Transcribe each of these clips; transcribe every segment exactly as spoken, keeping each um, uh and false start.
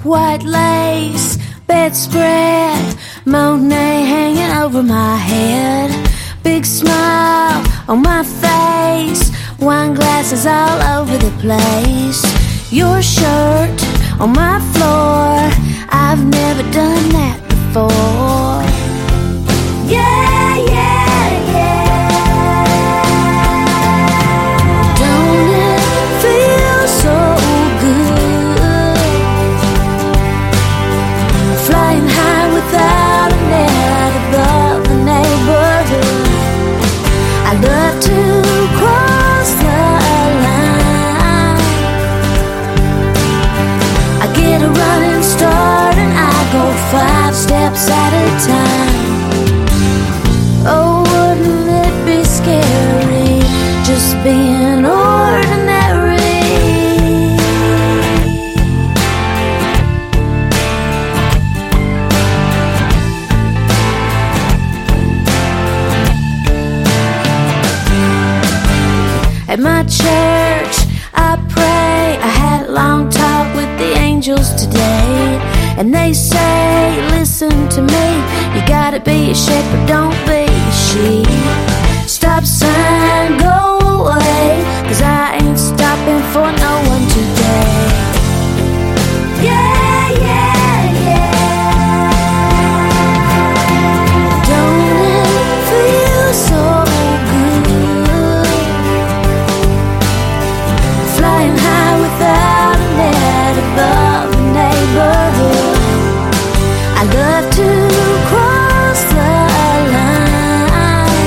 white lace bedspread, Monet hanging over my head, big smile on my face, wine glasses all over the place, your shirt on my floor, I've never done that before. Yeah, yeah, yeah. Don't it feel so good? Flying high without a net above the neighborhood. I love to cross the line. I get a running start and I go five steps at a time. Oh, wouldn't it be scary just being ordinary? At my church, I pray. I had a long talk with the angels today, and they say, listen to me, you gotta be a shepherd, don't be a sheep. Stop sign, go away, 'cause I ain't stopping for no one today. Yeah, yeah, yeah. Don't it feel so good? Flying high without a net above the neighborhood. I love to cross the line.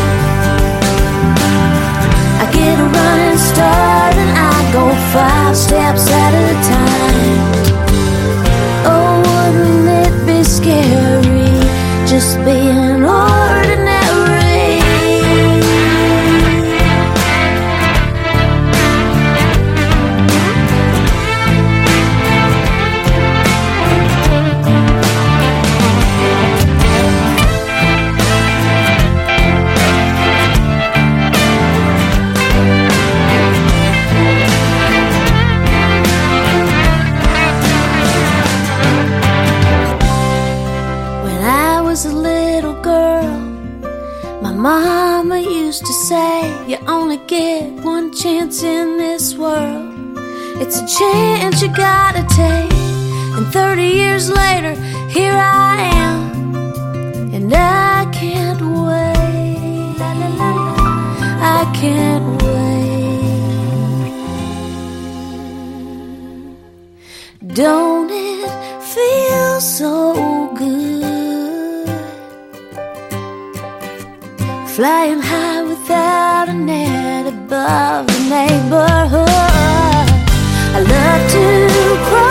I get a running start and I go five steps at a time. Oh, wouldn't it be scary just being ordinary? A little girl, my mama used to say, you only get one chance in this world. It's a chance you gotta take. And thirty years later, here I am, and I can't wait. I can't wait. Don't it feel so good? Flying high without a net above the neighborhood. I love to cry.